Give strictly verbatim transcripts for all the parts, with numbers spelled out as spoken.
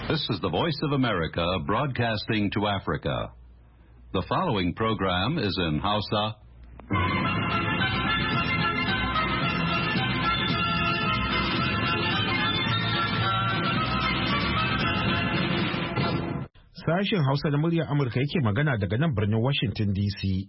This is the Voice of America broadcasting to Africa. The following program is in Hausa. Sashen Hausa da muryar Amurka yake magana daga nan birnin Washington D C.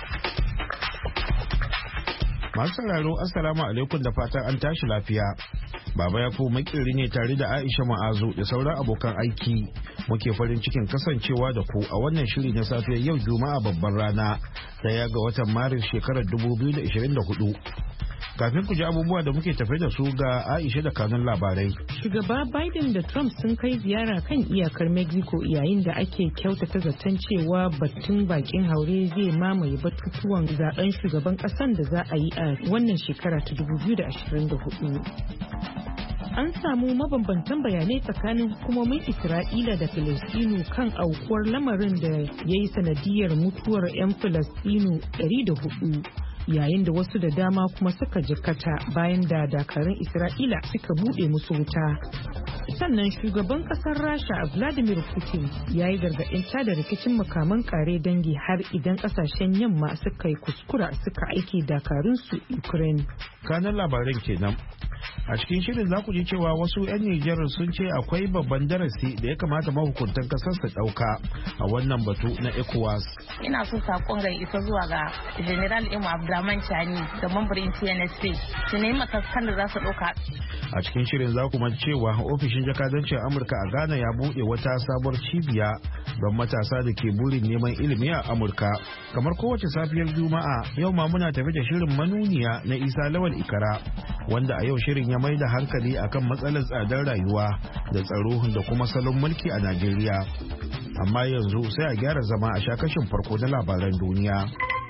Masu sauraro, Assalamu alaikum da fatan an tashi lafiya. Baba ya fi makiri ne tare da Aisha Ma'azu da sauran abokan aiki. Muke farin cikin kasancewa da ku a wannan shiri na safiyar yau Juma'a babban rana daya ga watan Maris shekarar dubu biyu da ashirin da hudu. Kafin ku ji abubuwa da muke tafe da su ga Aisha da kanun labarai. Shugaba Biden da Trump sun kai ziyara kan iyakar Mexico yayin da ake kyautata zaton cewa batun bakin haure zai mamaye batutuwan zaben shugaban kasan da za a yi a wannan shekara ta dubu biyu da ashirin da hudu. An samu mabambantan bayanai tsakanin hukumomin Isra'ila da Filistinu kan aukuwar lamarin da ya yi sanadiyar mutuwar 'yan Filistinu ɗari da hudu. Yayin da wasu da dama kuma suka jikkata bayan da dakarun Isra'ila suka bude musu wuta. Sannan shugaban kasar Rasha Vladimir Putin ya yi gargaɗin tada rikicin makaman kare dangi har idan kasashen yamma suka yi kuskura suka aiki dakarunsu Ukraine. Kanan labaran kenan. A cikin shirin za ku ji cewa wasu 'yan Nijar sun ce akwai babban darasi da ya kamata mahukuntan kasar su ɗauka a wannan batu na ECOWAS. Ina so sakon ga isa zuwa ga General Imu Abdulrahman Chani da mambarin T N S P su nemi matakan da za su ɗauka. A cikin shirin za ku cewa ofishin jakadancin Amurka a Ghana ya buɗe wata sabuwar cibiya don matasa da ke burin neman ilimi a Amurka. Kamar kowace safiyar Juma'a, yau ma muna tafi da shirin manuniya na Isa Lawal Ikara, wanda a yau shirin ya mai da hankali akan matsalar tsadar rayuwa da tsaro da kuma salon mulki a Najeriya. Amma yanzu sai a gyara zama a sha kashin farko na labaran duniya.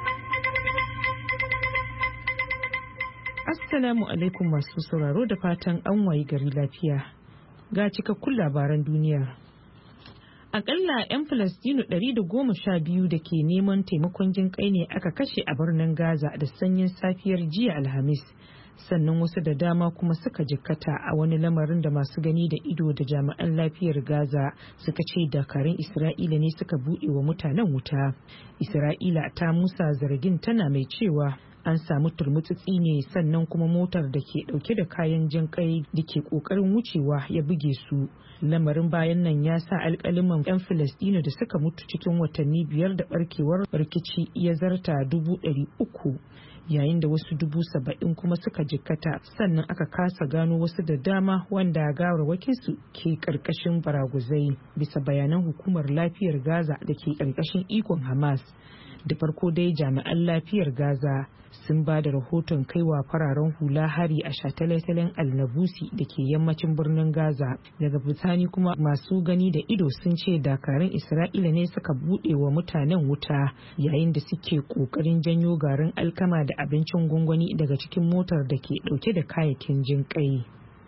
Assalamu alaikum masu sauraro da fatan an wayi gari lafiya. Ga cikakkun labaran duniya. Akalla 'yan Falastinu ɗari da goma sha biyu da ke neman taimakon jin kai ne aka kashe a birnin Gaza da sanyin safiyar jiya Alhamis. Sannan wasu da dama kuma suka jikkata a wani lamarin da masu gani da ido da jami'an lafiyar Gaza suka ce dakarun Isra'ila ne suka buɗe wa mutanen wuta. Isra'ila ta musa zargin tana mai cewa an samu turmutsitsi ne, sannan kuma motar da ke dauke da kayan jin kai da ke kokarin wucewa ya buge su. Lamarin bayan nan ya sa alkaliman 'yan Filistino da suka mutu cikin watanni biyar da barkewar rikici ya zarta dubu ɗari uku, yayin da wasu dubu saba'in kuma suka jikkata, sannan aka kasa gano wasu da dama wanda gawarwakinsu ke karkashin baraguzai bisa bayanan hukumar lafiyar Gaza da ke karkashin ikon Hamas. Da farko dai jami'an lafiyar Gaza sun ba da rahoton kaiwa fararen hula hari a shataletalen Al-Nabusi da ke yammacin birnin Gaza. Daga bisani kuma masu gani da ido sun ce dakarun Isra'ila ne suka buɗe wa mutanen wuta yayin da suke ƙoƙarin janyo garin alkama da abincin gwangwani daga cikin motar da ke ɗauke da kayayyakin jin ƙai.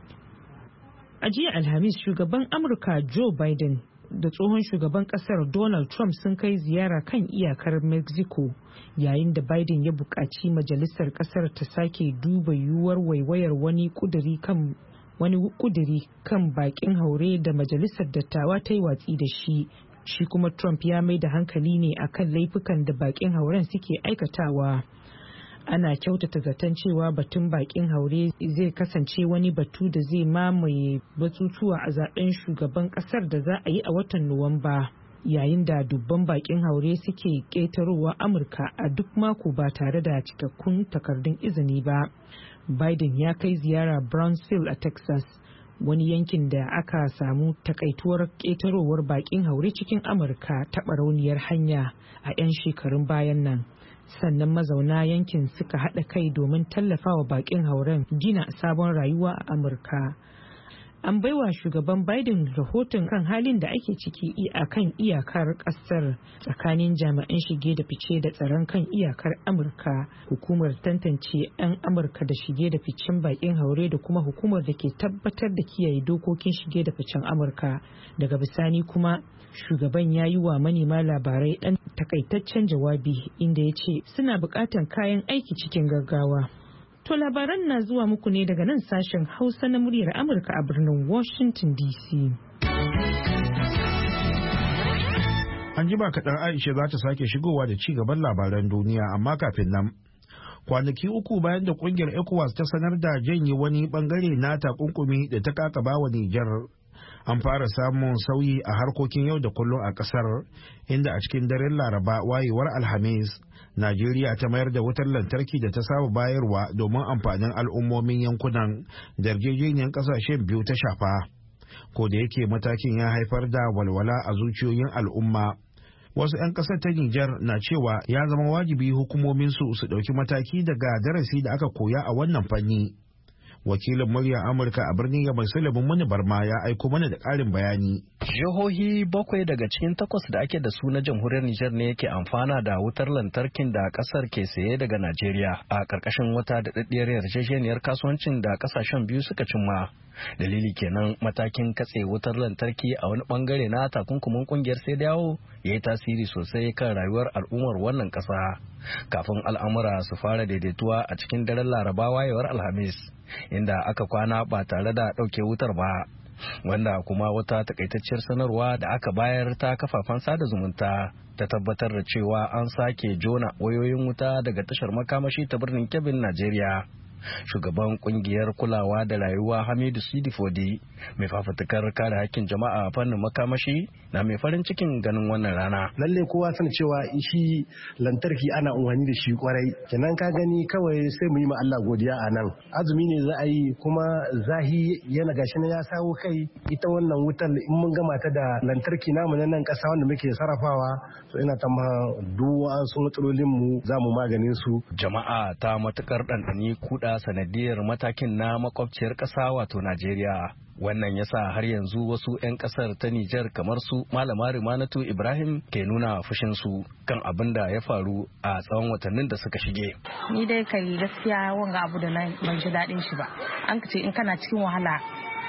A jiya Alhamis, shugaban Amurka Joe Biden da tsohon shugaban kasar Donald Trump sun kai ziyara kan iyakar Mexico, yayin da Biden ya buƙaci majalisar kasar ta sake duba yiwuwar waiwayar wani kuduri kan wani kuduri kan bakin haure da majalisar dattawa ta yi watsi da shi. Shi kuma Trump ya mai da hankali ne akan laifukan da bakin hauren suke aikatawa. Ana kyautata zaton cewa batun bakin haure zai kasance wani batu da zai mamaye batutuwa a zaben shugaban kasar da za a yi a watan Nuwamba, yayin da dubban bakin haure suke ƙetarowa Amurka a duk mako ba tare da cikakkun takardun izini ba. Biden ya kai ziyara Brownsville a Texas, wani yankin da aka samu takaituwar ƙetarowar bakin haure cikin Amurka ta barauniyar hanya a 'yan shekarun bayan nan. Sannan mazauna yankin suka haɗa kai domin tallafawa bakin hauren gina sabon rayuwa a Amurka. An baiwa shugaban Biden rahoton kan halin da ake ciki a kan iyakar ƙasar tsakanin jami'an shige da fice da tsaron kan iyakar Amurka, hukumar tantance 'yan Amurka da shige da ficen bakin haure da kuma hukumar da ke tabbatar da kiyaye dokokin shige da ficen Amurka. Daga bisani kuma shugaban ya yi wa manema labarai ɗan takaitaccen jawabi inda ya ce suna buƙatar kayan aiki cikin gaggawa. To labaran na zuwa muku ne daga nan sashen Hausa na muryar Amurka a birnin Washington D C. An ji ba kaɗan Aisha za ta sake shigowa da ci gaban labaran duniya, amma kafin nan. Kwanaki uku bayan da kungiyar ECOWAS ta sanar da janye wani bangare na takunkumi da ta kakaba wa Nijar, an fara samun sauyi a harkokin yau da kullum a kasar, inda a cikin daren Laraba wayewar Alhamis, Najeriya ta mayar da wutar lantarki da ta saba bayarwa domin amfanin al'ummomin yankunan da yarjejeniyar kasashen biyu ta shafa. Ko da yake matakin ya haifar da walwala a zuciyoyin al'umma, wasu 'yan ƙasar ta Nijar na cewa ya zama wajibi hukumominsu su ɗauki mataki daga darasi da aka koya a wannan fanni. Wakilin muryar Amurka a birnin Yamai Sulaiman Muni Barma ya aiko mana da ƙarin bayani. Jihohi bakwai daga cikin takwas da ake da su na jamhuriyar Nijar ne yake amfana da wutar lantarkin da ƙasar ke saye daga Najeriya a ƙarƙashin wata daɗaɗɗiyar yarjejeniyar kasuwancin da ƙasashen biyu suka cimma. Dalili kenan matakin katse wutar lantarki a wani bangare na takunkumin kungiyar sai dawo ya yi tasiri sosai kan rayuwar al'ummar wannan ƙasa. Kafin al'amura su fara daidaituwa a cikin daren Laraba wayewar Alhamis, inda aka kwana ba tare da ɗauke wutar ba. Wanda kuma wata takaitacciyar sanarwa da aka bayar ta kafafen sada zumunta ta tabbatar da cewa an sake jona wayoyin wuta daga tashar makamashi ta birnin Kebbin, Najeriya. Shugaban kungiyar kulawa da rayuwa Hamidu Sidifodi mai fafutukar kare hakkin jama'a a fannin makamashi na mai farin cikin ganin wannan rana. Lalle kowa san cewa shi lantarki ana amfani da shi kwarai, kenan ka gani kawai sai mu yi ma Allah godiya a nan. Azumi ne za a yi kuma zahi yana gashi na ya sawo kai, ita wannan wutar in mun gama ta da lantarki namu na nan kasa wanda muke sarrafawa, to ina ta ma duwa su matsalolin mu za mu maganin su. Jama'a ta matukar ɗanɗani kuɗa sanadiyar matakin na makwabciyar ƙasa wato Najeriya. Wannan yasa har yanzu wasu 'yan ƙasar ta Nijar kamar su Malama Rimanatu Ibrahim ke nuna fushinsu kan abin da ya faru a tsawon watannin da suka shige. Ni dai kai gaskiya wanga abu da na ban ji daɗin shi ba. An ce in kana cikin wahala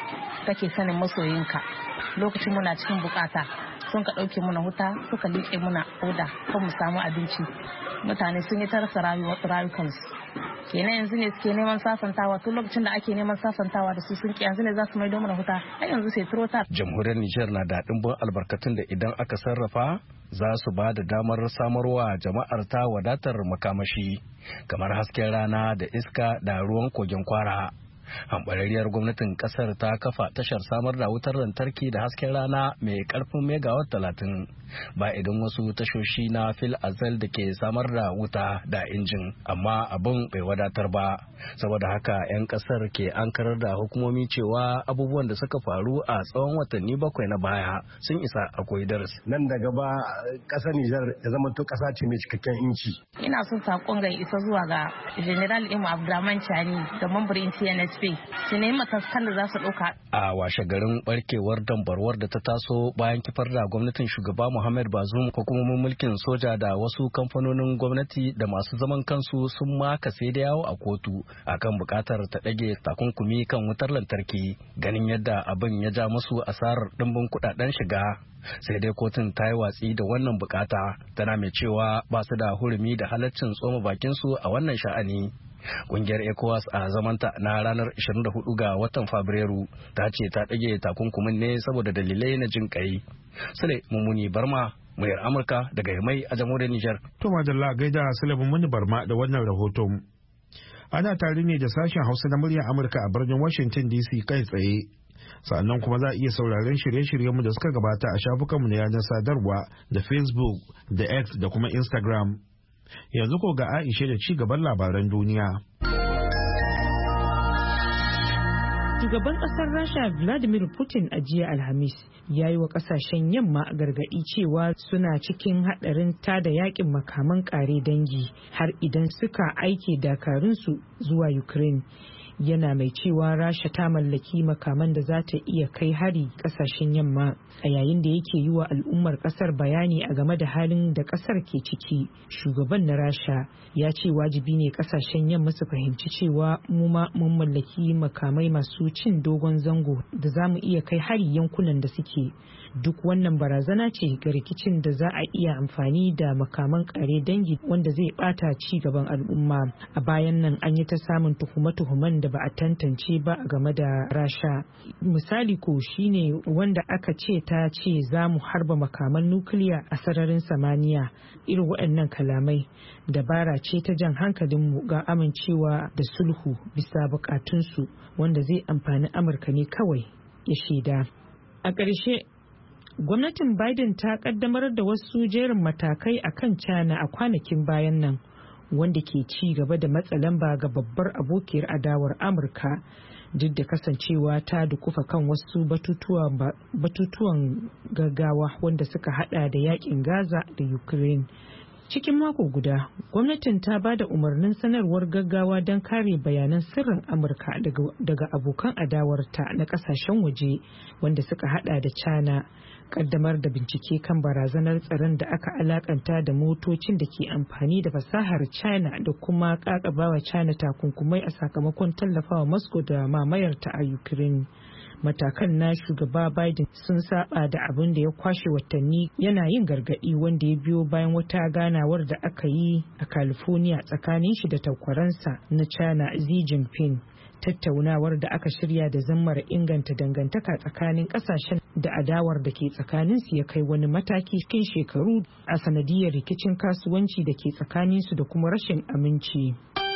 kake sanin masoyinka, lokacin muna cikin bukata sun ka ɗauke muna wuta suka liƙe muna oda kan mu samu abinci. Mutane sun yi ta rasa rayukansu. Kenan yanzu ne suke neman sasantawa, tun lokacin da ake neman sasantawa da su sun ki yanzu ne za su mai mana huta, har yanzu sai turota. Jamhuriyar Nijar na da ɗimbin albarkatun da idan aka sarrafa za su ba da damar samarwa jama'ar ta wadatar makamashi kamar hasken rana da iska da ruwan kogin Kwara. Hambarariyar gwamnatin kasar ta kafa tashar samar da wutar lantarki da hasken rana mai karfin megawatt talatin ba idan wasu tashoshi na fil azal da ke samar da wuta da injin, amma abin bai wadatar ba. Saboda haka 'yan kasar ke ankarar da hukumomi cewa abubuwan da suka faru a tsawon watanni bakwai na baya sun isa a koyi darasi. Nan da gaba kasar Nijar ya zama to kasa ce mai cikakken inci. Ina son sakon ga isa zuwa ga General Imu Abdulrahman Chani da mambarin T N S P su nemi matakan da za su ɗauka. A washe garin barkewar dambarwar da ta taso bayan kifar da gwamnatin shugaba Muhammad Bazoum, hukumomin mulkin soja da wasu kamfanonin gwamnati da masu zaman kansu sun maka sai da yawo a kotu akan bukatar ta ɗage takunkumi kan wutar lantarki, ganin yadda abin ya ja musu asarar ɗimbin kuɗaɗen shiga. Sai dai kotun ta yi watsi da wannan bukata, tana mai cewa ba su da hurumi da halaccin tsoma bakinsu a wannan sha'ani. Kungiyar ECOWAS a zamanta na ranar ishirin da hudu ga watan Fabrairu ta ce ta ɗage takunkumin ne saboda dalilai na jin kai. Sule Mummuni Barma, muryar Amurka daga Yamai a jamhuriyar Nijar. To madalla gaida Sule Mummuni Barma da wannan rahoton. Ana tare ne da sashen Hausa na muryar Amurka a birnin Washington D C kai tsaye. Sannan kuma za a iya sauraron shirye-shiryenmu da suka gabata a shafukanmu na yanar sadarwa da Facebook da X da kuma Instagram. Yanzu ko ga Aisha da ci gaban labaran duniya. Shugaban ƙasar Rasha Vladimir Putin a jiya Alhamis ya yi wa ƙasashen yamma gargaɗi cewa suna cikin haɗarin tada yakin makaman ƙare dangi har idan suka aike dakarunsu zuwa Ukraine. Yana mai cewa Rasha ta mallaki makaman da za ta iya kai hari kasashen yamma, a yayin da yake yi wa al'ummar kasar bayani a game da halin da kasar ke ciki. Shugaban na Rasha ya ce wajibi ne kasashen yamma su fahimci cewa mu ma mun mallaki makamai masu cin dogon zango da za mu iya kai hari yankunan da suke. Duk wannan barazana ce ga rikicin da za a iya amfani da makaman kare dangi wanda zai bata ci gaban al'umma. A bayan nan an yi ta samun tuhume-tuhumen da da ba a tantance ba game da Rasha. Misali ko shine wanda aka ce ta ce za mu harba makaman nukiliya a sararin samaniya. Irin waɗannan kalamai dabara ce ta jan hankalinmu ga amincewa da sulhu bisa bukatunsu wanda zai amfani Amurka ne kawai, ya shaida. A ƙarshe, gwamnatin Biden ta kaddamar da wasu jerin matakai a kan China a kwanakin bayan nan, wanda ke ci gaba da matsa lamba ga babbar abokiyar adawar Amurka, duk da kasancewa ta dukufa kan wasu batutuwan gaggawa wanda suka hada da yakin Gaza da Ukraine. Cikin mako guda, gwamnatin ta ba da umarnin sanarwar gaggawa don kare bayanan sirrin Amurka daga abokan adawarta na kasashen waje wanda suka hada da China, kaddamar da bincike kan barazanar tsaron da aka alakanta da motocin da ke amfani da fasahar China da kuma kakabawa China takunkumai a sakamakon tallafawa Moscow da mamayarta a Ukraine. Matakan na shugaba Biden sun saba da abin da ya kwashe watanni yana yin gargadi, wanda ya biyo bayan wata ganawar da aka yi a California tsakanin shi da takwaransa na China Xi Jinping. Tattaunawar da aka shirya da zammar inganta dangantaka tsakanin kasashen da adawar da ke tsakanin su ya kai wani mataki cikin shekaru a sanadiyar rikicin kasuwanci da ke tsakanin su da kuma rashin aminci.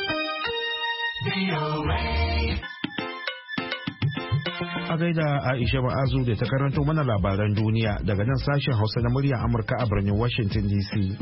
A gaida Aisha Ma'azu da ta karanto mana labaran duniya daga nan sashen Hausa na muryar Amurka a birnin Washington D C.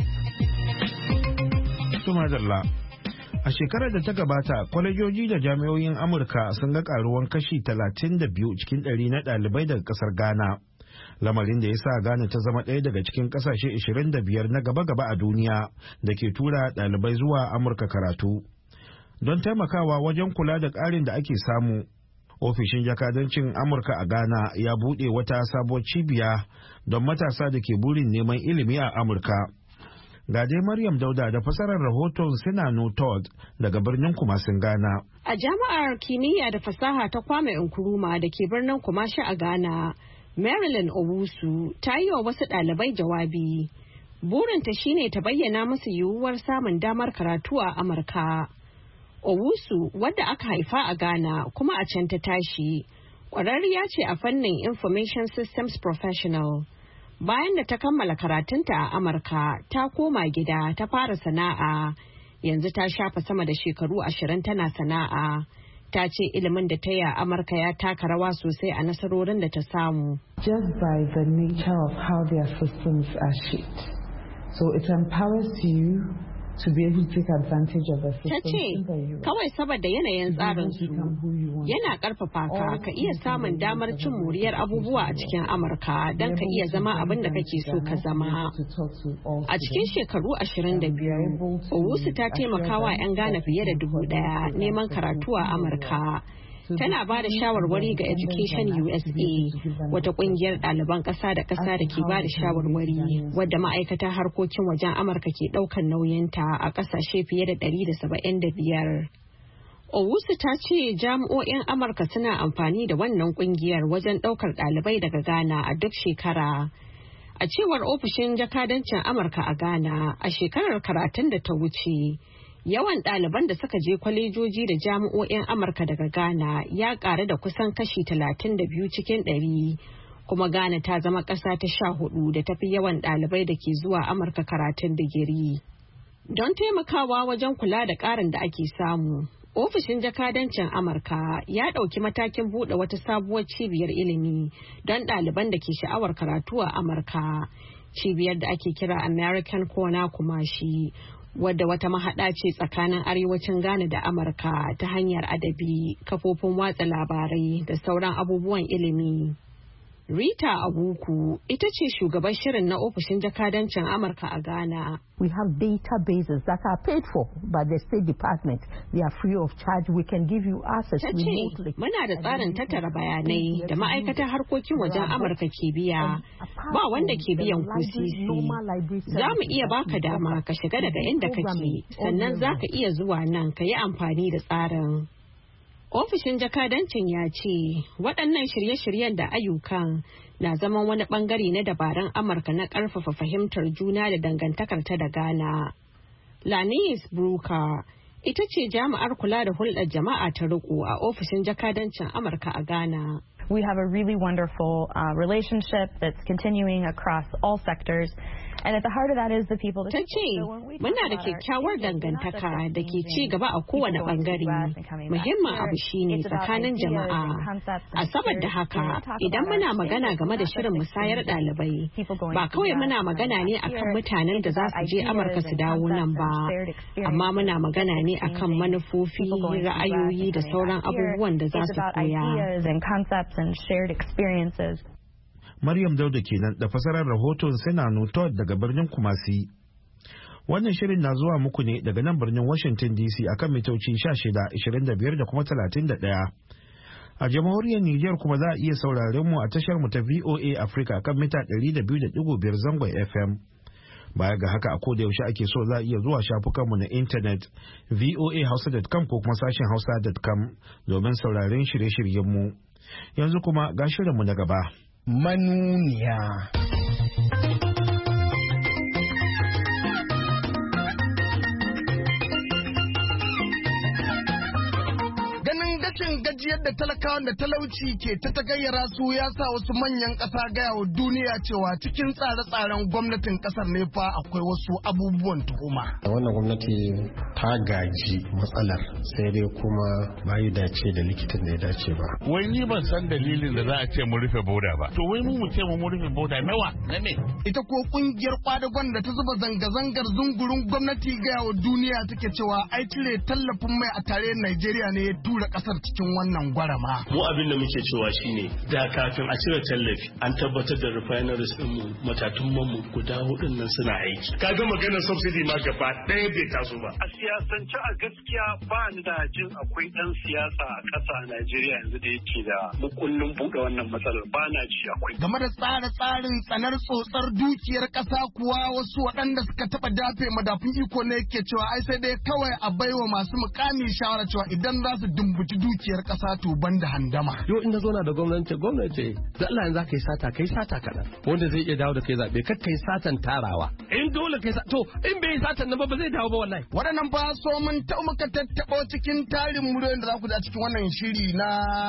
Tumadalla. A shekarar da ta gabata, kwalejoji da jami'o'in Amurka sun ga karuwan kashi talatin da biyu cikin ɗari na ɗalibai daga ƙasar Ghana. Lamarin da ya sa Ghana ta zama ɗaya daga cikin ƙasashe ashirin da biyar na gaba-gaba a duniya da ke tura ɗalibai zuwa Amurka karatu. Don taimakawa wajen kula da ƙarin da ake samu, ofishin jakadancin Amurka a Ghana ya buɗe wata sabuwar cibiya don matasa da ke burin neman ilimi a Amurka. Ga dai Maryam Dauda da fasarar rahoton Sinano Todd daga birnin Kumasin Ghana. A jami'ar kimiyya da fasaha ta Kwame Nkrumah da ke birnin Kumashi a Ghana, Marilyn Owusu ta yi wa wasu ɗalibai jawabi. Burinta shine ta bayyana musu yiwuwar samun damar karatu a Amurka. Owusu, wadda aka haifa a Ghana kuma a can ta tashi, ƙwararriya ce a fannin Information Systems Professional. Bayan da ta kammala karatunta a Amurka, ta koma gida ta fara sana'a. Yanzu ta shafa sama da shekaru ashirin tana sana'a. Ta ce ilimin da ta yi a Amurka ya taka rawa sosai a nasarorin da ta samu. Just by the nature of how their systems are shaped. So it empowers you to be able to take advantage of the system. Ta ce, kawai saboda yanayin tsarinsu yana ƙarfafa ka ka iya samun damar cin moriyar abubuwa a cikin Amurka don ka iya zama abin da kake so ka zama. A cikin shekaru ashirin da biyu, Owusu ta taimaka wa 'yan Ghana fiye da dubu ɗaya neman karatu a Amurka. Tana ba da shawarwari ga Education U S A, wata kungiyar ɗaliban ƙasa da ƙasa da ke ba da shawarwari, wadda ma'aikatar harkokin wajen Amurka ke ɗaukar nauyinta a ƙasashe fiye da ɗari da saba'in da biyar. Owusu ta ce jami'o'in Amurka suna amfani da wannan kungiyar wajen ɗaukar ɗalibai daga Ghana a duk shekara. A cewar ofishin jakadancin Amurka a Ghana, a shekarar karatun da ta wuce, yawan ɗaliban da suka je kwalejoji da jami'o'in Amurka daga Ghana ya ƙaru da kusan kashi talatin da biyu cikin ɗari, kuma Ghana ta zama ƙasa ta sha hudu da tafi yawan ɗalibai da ke zuwa Amurka karatun digiri. Don taimakawa wajen kula da ƙarin da ake samu, ofishin jakadancin Amurka ya ɗauki matakin buɗe wata sabuwar cibiyar ilimi don ɗaliban da ke sha'awar karatu a Amurka. Cibiyar da ake kira American Corner Kumashi, wadda wata mahaɗa ce tsakanin arewacin Ghana da Amurka ta hanyar adabi, kafofin watsa labarai da sauran abubuwan ilimi. Rita Abuku ita ce shugaban shirin na ofishin jakadancin Amurka a Ghana. We have databases that are paid for by the State Department. They are free of charge. We can give you access remotely. Muna da tsarin tattara bayanai da ma'aikatar harkokin wajen Amurka ke biya. Ba wanda ke biyan ku sisi. Za mu iya baka dama ka shiga daga inda kake, sannan za ka iya zuwa nan ka yi amfani da tsarin. Ofishin jakadancin ya ce waɗannan shirye-shiryen da ayyukan na zaman wani ɓangare na dabarun Amurka na ƙarfafa fahimtar juna da dangantakar ta da Ghana. Lanice Brooker ita ce jami'ar kula da hulɗar jama'a ta riko a ofishin jakadancin Amurka a Ghana. We have a really wonderful uh, relationship that's continuing across all sectors. And at the heart of that is the people. Ta ce, muna da kyakkyawar dangantaka da ke ci gaba a kowane bangare. Muhimmin abu shine tsakanin jama'a. A saboda haka, idan muna magana game da shirin musayar ɗalibai, ba kawai muna magana ne akan mutanen da za su je Amurka su dawo nan ba, amma muna magana ne akan manufofi, ra'ayoyi da sauran abubuwan da za su koya. Maryam Dauda kenan da fasarar rahoton Senano Todd daga birnin Kumasi. Wannan shirin na zuwa muku ne daga nan birnin Washington D C akan mitoci sha shida, ashirin da biyar da kuma talatin da ɗaya. A jamhuriyar Nijar kuma za a iya sauraren mu a tashar mu ta V O A Africa kan mita ɗari da biyu da ɗigo biyar zangon F M. Baya ga haka a koda yaushe ake so za a iya zuwa shafukanmu na intanet v o a hausa dot com ko kuma sashen hausa dot com domin sauraren shirye-shiryenmu. Yanzu kuma ga shirinmu na gaba. Manuniya. Rashin gajiyar da talakawan da talauci ke ta tagayyara su ya sa wasu manyan ƙasa gaya wa duniya cewa cikin tsare-tsaren gwamnatin ƙasar ne fa akwai wasu abubuwan tuhuma. Wannan gwamnati ta gaji matsalar sai dai kuma bayi dace da likitan da ya dace ba. Wai ni ban san dalilin da za a ce mu rufe boda ba. To wai mu mu ce mu rufe boda nawa na ne? Ita ko kungiyar kwadagon da ta zuba zanga-zangar zungurun gwamnati gaya wa duniya take cewa ai cire tallafin mai a tarayyar Najeriya ne ya tura ƙasar cikin wannan gwarama. Mu abin da muke cewa shine da kafin a cire tallafi an tabbatar da refineries din mu matatun mu guda hudun nan suna aiki. Kaga maganar subsidy ma gaba ɗaya bai taso ba. A siyasance a gaskiya ba ni da jin akwai ɗan siyasa a ƙasa a Najeriya yanzu da yake da mukullin buɗe wannan matsalar ba na ji akwai. Game da tsare-tsarin tsanar tsotsar dukiyar ƙasa kuwa wasu waɗanda suka taɓa dafe madafun iko ne ke cewa ai sai dai kawai a baiwa masu mukami shawara cewa idan za su dumbuci dukiyar ƙasa to ban da handama. Yo inda zo na da gwamnati gwamnati da Allah yanzu ka yi sata kai sata kaɗan wanda zai iya dawo da kai zaɓe kar kai satan tarawa. In dole kai to in bai satan nan ba ba zai dawo ba wallahi. Waɗannan fa so mun ta muka tattaɓo cikin tarin muryoyin da za ku da cikin wannan shiri na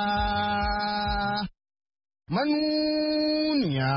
manuniya.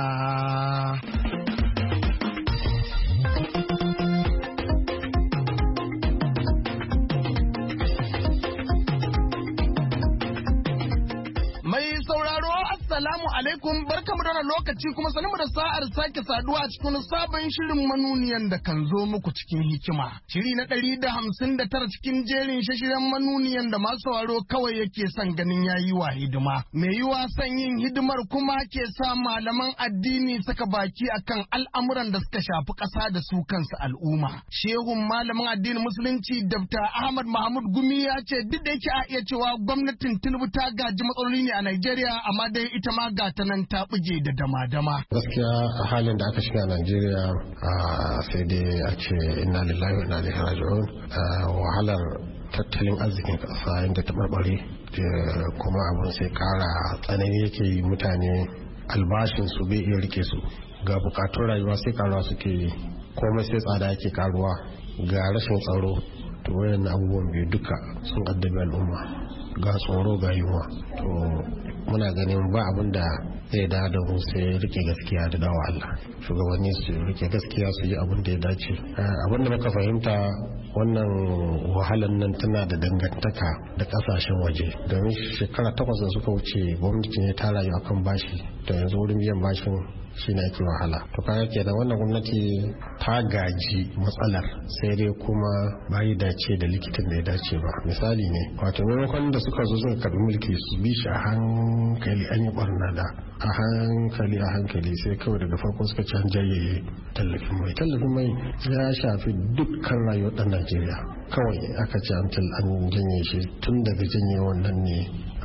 Assalamu alaikum, barkamu da lokaci kuma sanin da sa'ar sake saduwa a cikin sabon shirin manuniyan da kan zo muku cikin hikima. Shiri na ɗari da hamsin da tara cikin jerin shashiren manuniyan da masu sauraro kawai yake son ganin yayi wa hidima. Mai yiwa son yin hidimar kuma ke sa malaman addini saka baki akan al'amuran da suka shafi ƙasa da su kansu al'umma. Shehun malamin addinin musulunci Dr. Ahmad Mahmud Gumi ya ce duk da yake a iya cewa gwamnatin Tinubu ta gaji matsaloli ne a Najeriya amma dai ita ma ga ta nan ta buge da dama-dama. Gaskiya a halin da aka shiga a Najeriya sai dai a ce inna lillahi wa inna ilaihi raji'un. Wahalar tattalin arzikin ƙasa inda ta barbare kuma abin sai ƙara tsanani yake yi, mutane albashin su bai iya rike su, ga bukatun rayuwa sai karuwa suke yi, komai sai tsada yake karuwa, ga rashin tsaro. To wayannan abubuwan biyu duka sun addabi al'umma, ga tsoro ga yunwa. To muna ganin ba abin da zai da da mu sai rike gaskiya da dawa Allah. Shugabanni su rike gaskiya su yi abin da ya dace. Abin da muka fahimta wannan wahalar nan tana da dangantaka da kasashen waje, domin shekara takwas da suka wuce gwamnati ne ta rayu akan bashi, da yanzu wurin biyan bashin shi ne ake wahala. To kaga kenan wannan gwamnati ta gaji matsalar sai dai kuma bayi dace da likitan da ya dace ba. Misali ne, wato maimakon da suka zo suka karbi mulki su bi shi a hankali, an yi barna da a hankali a hankali sai kawai daga farko suka ci an jaye tallafin mai. Tallafin mai ya shafi dukkan rayuwar ɗan Najeriya. Kawai aka ce an janye shi, tun daga janye wannan ne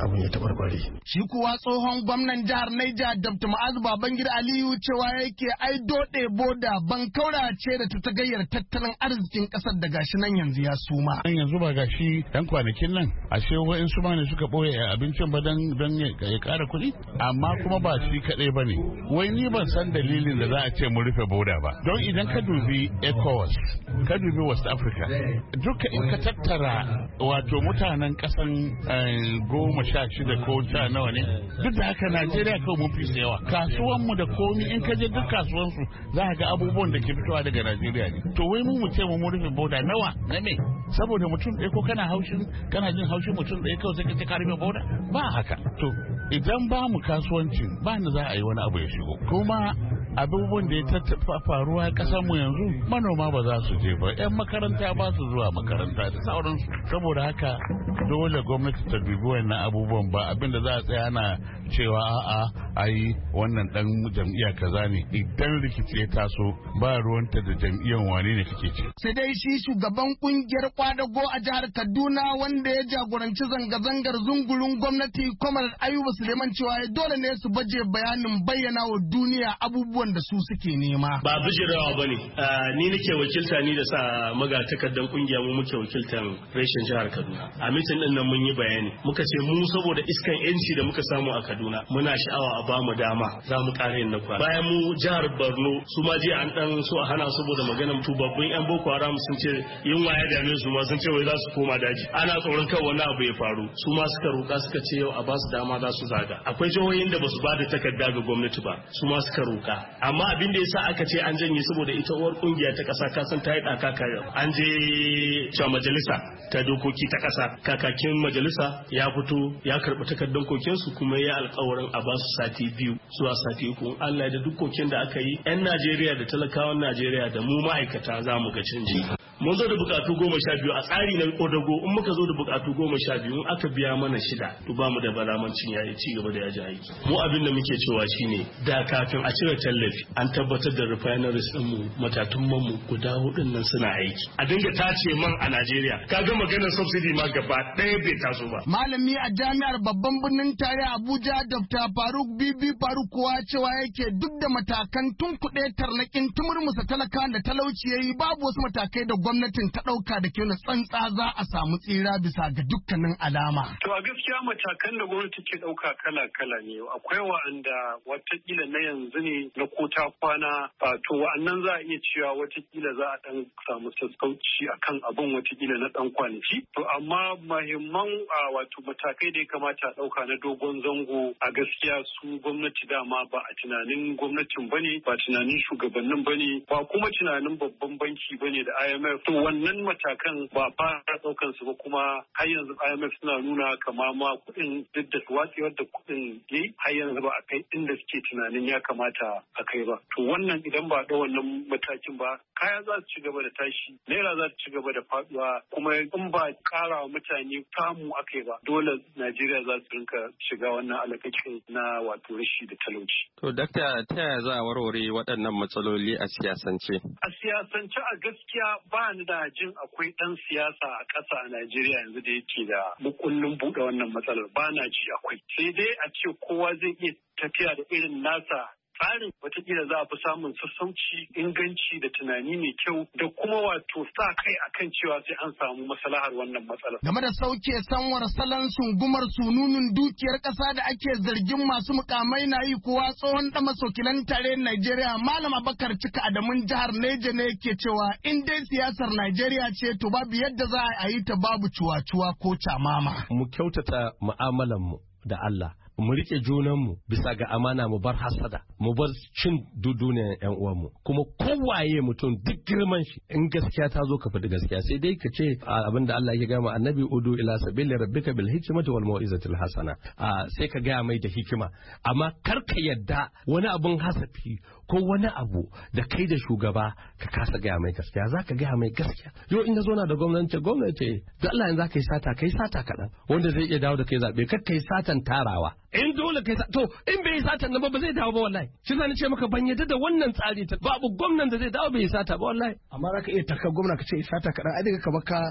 abin ya tabarbare. Shi kuwa tsohon gwamnan jihar Niger Dr. Ma'azu Babangida Aliyu cewa yake ai dode boda ban kaura ce da ta gayyar tattalin arzikin kasar da gashi nan yanzu ya suma. Yanzu ba gashi dan kwanakin nan ashe wa'in su ma ne suka boye abincin ba dan dan ya kara kuɗi amma kuma ba shi kadai bane. Wai ni ban san dalilin da za a ce mu rufe boda ba. Don idan ka dubi ECOWAS, ka dubi West Africa, duka in ka tattara wato mutanen kasan goma sha shida ko sha nawa ne, duk da haka Najeriya kawai mun fi yawa. Kasuwan mu da komi in ka je duk kasuwan su za ka ga abubuwan da ke fitowa daga Najeriya ne. To wai mu mu ce mu rufe boda nawa na me? Saboda mutum ɗaya ko kana haushin kana jin haushin mutum ɗaya kawai sai ka ce ka rufe boda? Ba haka. To idan ba mu kasuwancin ba ni za a yi wani abu ya shigo. Kuma abubuwan da ya tattafa faruwa a ƙasar mu yanzu manoma ba za su je ba, 'yan makaranta ba su zuwa makaranta da sauransu. Saboda haka dole gwamnati ta dubi wannan abubuwan ba abinda za a tsaya na cewa a'a ai wannan dan jam'iyya kaza ne. Idan rikici ya taso ba ruwanta da jam'iyyan wane ne kake ce. Sai dai shi shugaban kungiyar kwadago a jihar Kaduna wanda ya jagoranci zanga-zangar zungurun gwamnati Kwamar Ayuba Suleiman cewa dole ne su baje bayanin bayyana wa duniya abubuwan da su suke nema. Ba bijirawa bane. Ni nake wakilta ni da sa magatakardan kungiya mu muke wakiltan reshen jihar Kaduna. A mitin din nan mun yi bayani. Muka ce mu saboda iskan yanci da muka samu a Kaduna muna sha'awa a bamu dama za mu ƙara yin na kwana. Bayan mu jihar Borno su ma jiya an dan so a hana saboda maganar tubabbun yan Boko Haram sun ce yunwa ya dame su ma sun ce wai za su koma daji. Ana tsoron kan wani abu ya faru. Su ma suka roƙa suka ce yau a ba su dama za su zaga. Akwai jihohin da ba su ba da takarda ga gwamnati ba. Su ma suka roƙa. Amma abin da yasa aka ce an janye saboda ita uwar kungiya ta ƙasa kasan ta yi ɗaka kaya. An je cewa majalisa ta dokoki ta ƙasa. Kakakin majalisa ya fito ya karɓi takardar kokensu kuma ya alƙawarin a ba su sati biyu zuwa sati uku. Allah da duk koken da aka yi 'yan Najeriya da talakawan Najeriya da mu ma'aikata za mu ga canji. Mun zo da bukatu goma sha biyu a tsari na kodago in muka zo da bukatu goma sha biyu in aka biya mana shida to ba mu da balamancin yayi ci gaba da yaji aiki. Mu abin da muke cewa shine da kafin a cire tallafi an tabbatar da refineries din mu matatun man mu guda hudun nan suna aiki. A dinga tace man a Najeriya. Kaga maganar subsidy ma gaba ɗaya bai taso ba. Malami a jami'ar babban birnin tare Abuja Doctor Faruk Bibi Faruk kuwa cewa yake duk da matakan tunkuɗe tarnakin tumurmusa talaka da talauci yayi babu wasu matakai da gwamnatin ta ɗauka da ke na tsantsa za a samu tsira bisa ga dukkanin alama. To a gaskiya matakan da gwamnati ke ɗauka kala-kala ne. Akwai wa'anda watakila na yanzu ne na kota kwana to wa'annan za a iya cewa watakila za a ɗan samu sassauci akan abin watakila na ɗan kwanaki. To amma mahimman wato matakai da ya kamata a ɗauka na dogon zango a gaskiya su gwamnati dama ba a tunanin gwamnatin bane ba tunanin shugabannin bane ba kuma tunanin babban banki bane da I M F. To wannan matakan ba fara daukan su ba kuma har yanzu I M F suna nuna kama ma kuɗin duk da watsewar da kuɗin yayi har yanzu ba a kai inda suke tunanin ya kamata a kai ba. To wannan idan ba da wannan matakin ba kaya za su ci gaba da tashi naira za su ci gaba da faduwa kuma in ba ƙara wa mutane samu akai ba dole Najeriya za su rinka shiga wannan alakakin na wato rashi da talauci. To dakta ta yaya za a warware waɗannan matsaloli a siyasance? A siyasance a gaskiya ba ni da jin akwai ɗan siyasa a ƙasa a Najeriya yanzu da yake da mukullin buɗe wannan matsalar ba na ji akwai. Sai dai a ce kowa zai iya tafiya da irin nasa tsarin watakila za a fi samun sassauci inganci da tunani mai kyau da kuma wato sa kai akan cewa sai an samu maslahar wannan matsalar. Game da sauke sanwar salon sungumar sununun dukiyar ƙasa da ake zargin masu mukamai na yi kuwa tsohon ɗan masokilan tare Najeriya Malam Abakar Cika Adamun jihar Neja ne yake cewa in dai siyasar Najeriya ce to babu yadda za a yi ta babu cuwa-cuwa ko camama. Mu kyautata mu'amalanmu da Allah. Mu rike junanmu bisa ga amana mu bar hasada mu bar cin duduniyar yan uwanmu kuma kowaye mutum duk girman shi in gaskiya ta zo ka faɗi gaskiya sai dai ka ce abin da Allah ya gama annabi udu ila sabili rabbika bil hikmati wal mau'izatil hasana sai ka gaya mai da hikima amma kar ka yadda wani abun hasafi ko wani abu da kai da shugaba ka kasa gaya mai gaskiya za ka gaya mai gaskiya yau in ya zo na da gwamnati gwamnati da Allah yanzu za ka yi sata kai sata kaɗan wanda zai iya dawo da kai zaɓe kar ka yi satan tarawa in dole kai to in bai yi satan nan ba zai dawo ba wallahi shi zan ce maka ban yadda da wannan tsari ta babu gwamnan da zai dawo bai yi sata ba wallahi amma za ka iya taka gwamna ka ce sata kaɗan ai daga ka baka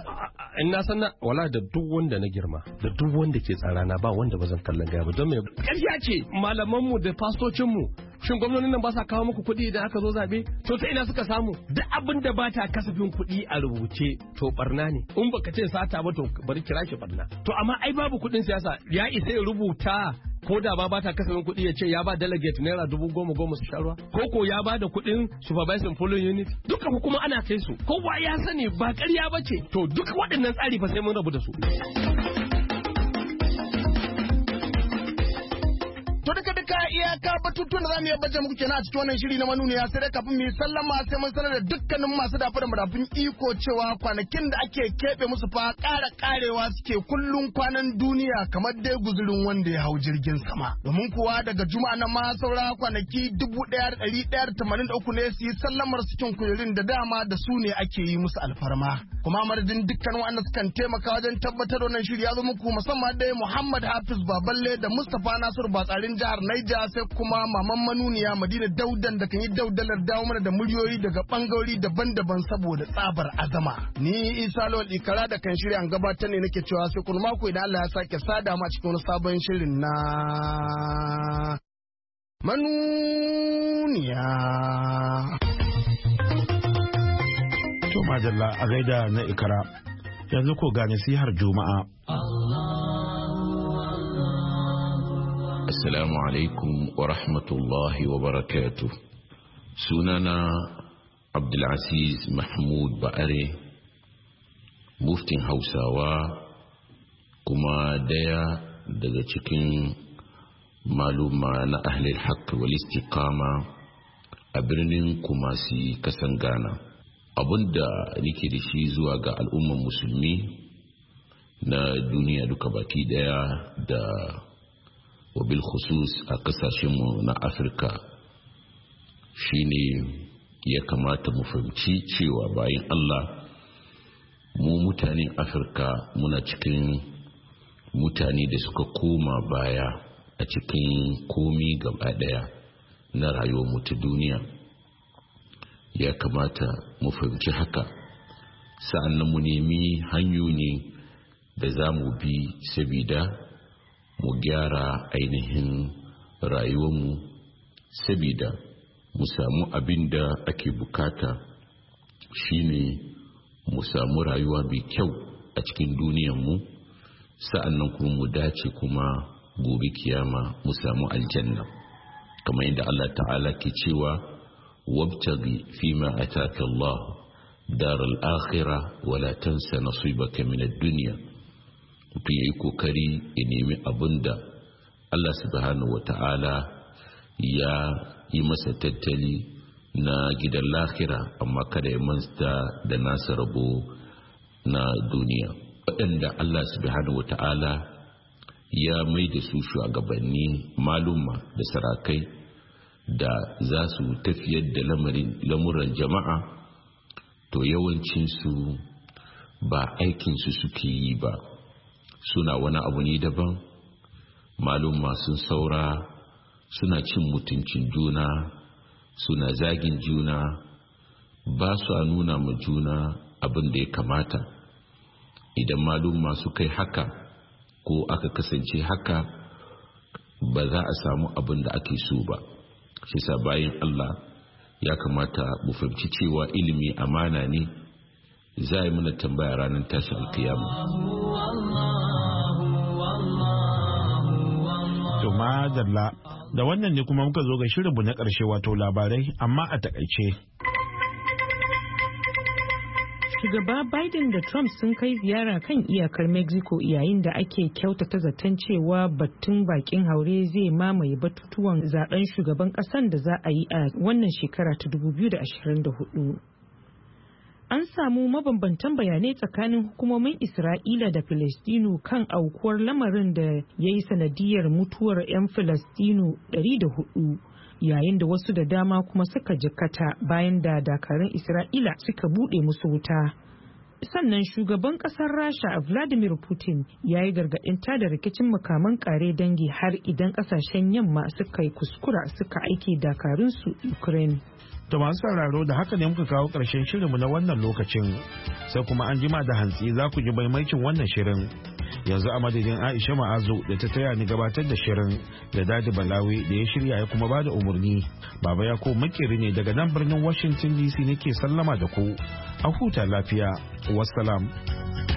in na san wala da duk wanda na girma da duk wanda ke tsarana ba wanda ba zan kallon gaya ba don me ƙarya ce malaman mu da fastocin mu shin gwamnonin nan ba sa kawo muku kuɗi idan aka zo zabe to ta ina suka samu duk abin da ba ta kasafin kuɗi a rubuce to barna ne in baka ce sata ba to bari kira shi barna to amma ai babu kuɗin siyasa ya isa ya rubuta ko da ba ba ta kasafin kuɗi ya ce ya ba delegate naira dubu goma goma su sharuwa ko ko ya ba da kuɗin supervising polling unit duka kuma ana kai su kowa ya sani ba ƙarya ba ce to duk waɗannan tsari fa sai mun rabu da su. To duka duka iyaka batutuwan da za mu yi baje muku kenan a cikin wannan shiri na manuniya sai dai kafin mu yi sallama sai mun sanar da dukkanin masu dafa da madafun iko cewa kwanakin da ake keɓe musu fa ƙara ƙarewa suke kullun kwanan duniya kamar dai guzurin wanda ya hau jirgin sama. Domin kuwa daga juma'a na ma saura kwanaki dubu ɗaya da ɗari ɗaya da tamanin da uku ne su yi sallamar cikin kujerun da dama da su ne ake yi musu alfarma. Kuma madadin dukkan wanda sukan taimaka wajen tabbatar wannan shiri ya zo muku musamman dai Muhammad Hafiz Baballe da Mustapha Nasiru Batsarin jihar Naija sai kuma maman manuniya Madina Daudan da kan yi daudalar dawo mana da muryoyi daga bangarori daban-daban saboda tsabar azama. Ni Isa Lawal Ikara da kan shirya gabatar ne nake cewa sai kun mako idan Allah ya sake sada ma cikin wani sabon shirin na manuniya. To madalla a gaida na Ikara yanzu ko ga nasihar Juma'a. Assalamu alaikum wa rahmatullahi wa barakatuh. Sunana Abdulaziz Mahmud Ba'are, muftin Hausawa kuma daya daga cikin maluma na ahlul haqq wal istiqama a birnin Kumasi kasan Ghana. Abunda nake da shi zuwa ga al'umman musulmi na duniya duka baki daya da wabil khusus a kasashenmu na Afirka shine ya kamata mu fahimci cewa bayan Allah mu mutanen Afirka muna cikin mutane da suka koma baya a cikin komi gaba daya na rayuwar mu ta duniya. Ya kamata mu fahimci haka sa'annan mu nemi hanyoyi da za mu bi sabida mu gyara ainihin rayuwarmu sabida mu samu abin da ake bukata shine mu samu rayuwa mai kyau a cikin duniyanmu sa'annan kuma mu dace kuma gobe kiyama mu samu aljanna kamar yadda Allah ta'ala ke cewa wabtaghi fima ataka Allah daral akhirah wala tansa nasibaka min ad-dunya. Mutum ya yi kokari ya nemi abin da Allah subhanahu wata'ala ya yi masa tattali na gidan lahira amma kada ya manta da nasa rabo na duniya. Waɗanda Allah subhanahu wata'ala ya mai da su shugabanni malumma da sarakai da za su tafiyar da lamuran jama'a to yawancinsu ba aikinsu suke yi ba, suna wani abu ne daban. Malumma sun saura suna cin mutuncin juna, suna zagin juna, ba su a nuna ma juna abin da ya kamata. Idan malumma su kai haka ko aka kasance haka ba za a samu abin da ake so ba. Shi sa bayan Allah ya kamata mu fahimci cewa ilimi amana ne, za a yi mana tambaya ranar tashin alkiyama. To madalla da wannan ne kuma muka zo ga shirinmu na ƙarshe wato labarai amma a takaice. Shugaba Biden da Trump sun kai ziyara kan iyakar Mexico yayin da ake kyautata zaton cewa batun bakin haure zai mamaye batutuwan zaben shugaban ƙasar da za a yi a wannan shekara ta dubu biyu da ashirin da hudu. An samu mabambantan bayanai tsakanin hukumomin Isra'ila da Filistinu kan aukuwar lamarin da ya yi sanadiyar mutuwar 'yan Filistinu ɗari da hudu, yayin da wasu da dama kuma suka jikkata bayan da dakarun Isra'ila suka buɗe musu wuta. sannan shugaban kasar rasha Vladimir Putin ya yi gargaɗin tada rikicin makaman kare dangi har idan kasashen yamma suka yi kuskura suka aiki dakarunsu Ukraine. To masu sauraro da haka ne muka kawo ƙarshen shirinmu na wannan lokacin, sai kuma an jima da hantsi za ku ji maimakin wannan shirin. Yanzu a madadin Aisha Ma'azu da ta taya ni gabatar da shirin da Dadi Balawi da ya shirya ya kuma bada umarni. Baba ya ko makeri ne daga nan birnin Washington D C nake sallama da ku. A huta lafiya. Wassalam.